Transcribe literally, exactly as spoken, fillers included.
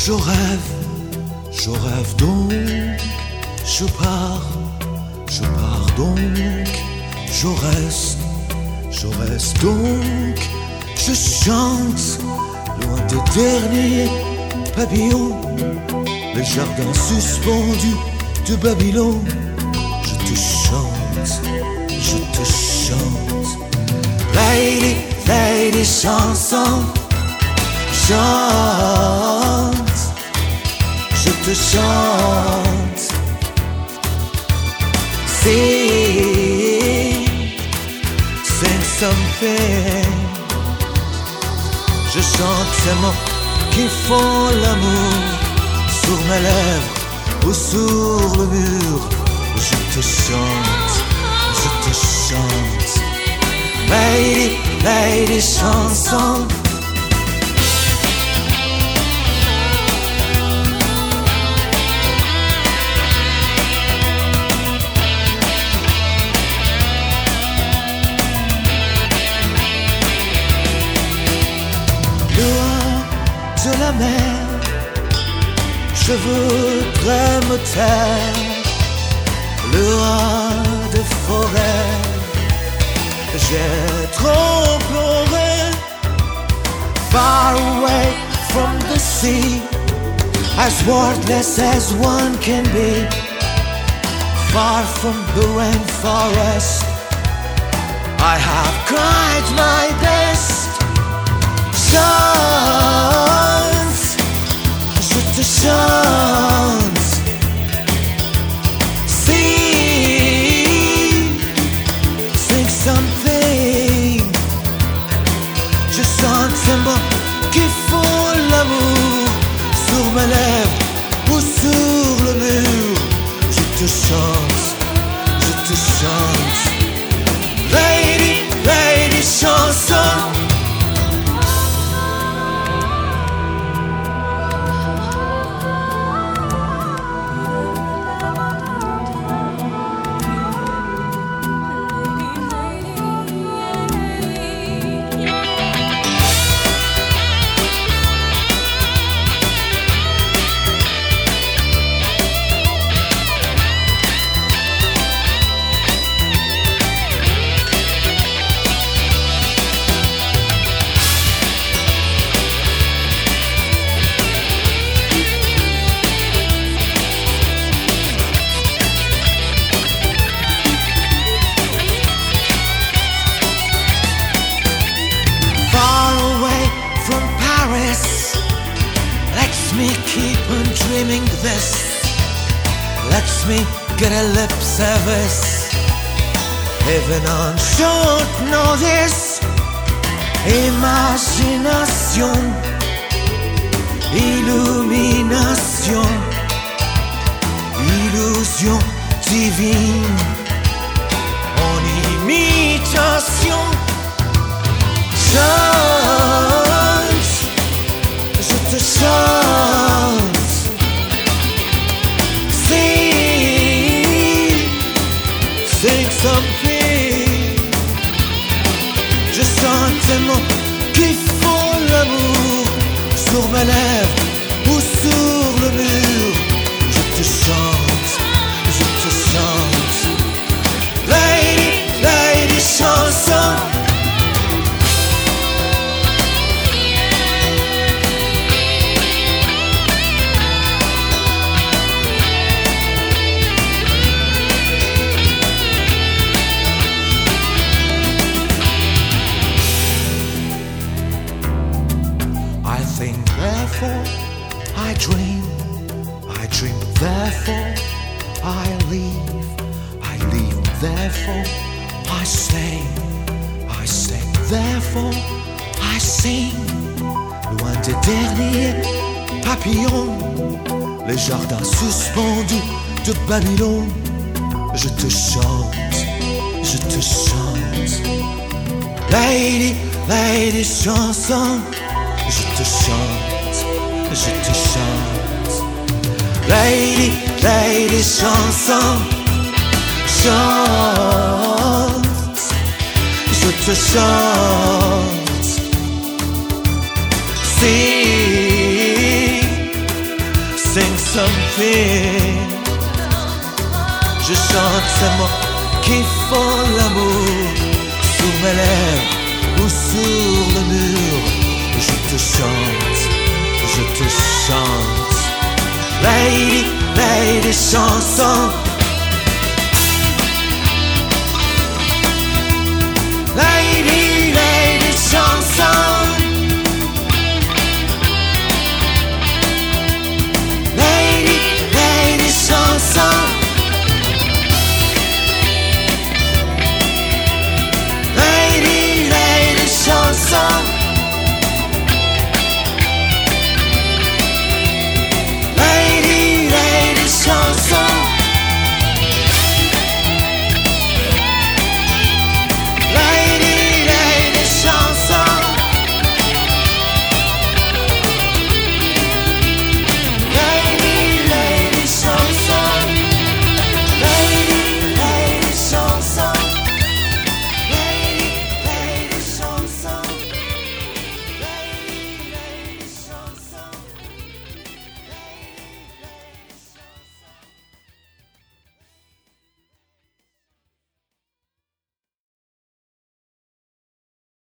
Je rêve, je rêve donc, je pars, je pars donc, je reste, je reste donc, je chante, loin des derniers papillons, les jardins suspendus de Babylone. Je te chante, je te chante, lady, lady chanson, chante, je te chante, sing, sing something. Je chante ces mots qui font l'amour sur mes lèvres ou sur le mur. Je te chante, je te chante, lady, lady chanson. De la mer, je voudrais me taire, le roi de forêt. J'ai trop pleuré, far away from the sea, as worthless as one can be, far from the rainforest. I have cried my best. Chante, je te chante, sing, sing something. Je chante ces mots qui font l'amour sur mes lèvres ou sur le mur. Je te chante, je te chante, lady, lady chanson. Let me keep on dreaming this. Let me get a lip service, even on short notice. Imagination, illumination, illusion divine, en imitation. Chante, je te chante, sing, sing something. Je chante ces mots qui font l'amour sur mes lèvres ou sur le mur. Je te chante, je te chante, lady, lady chanson. Therefore I dream, I dream, therefore I live, I live, therefore I say, I say, therefore I sing. Loin des derniers papillons, les jardins suspendus de Babylone. Je te chante, je te chante, lady, lady chanson. Je te chante, je te chante, lady, lady chanson. Chante, je te chante, sing, fait. Je chante ces mots qui font l'amour sur mes lèvres ou sur le mur. Je te chante, je te chante. Lady, lady chanson.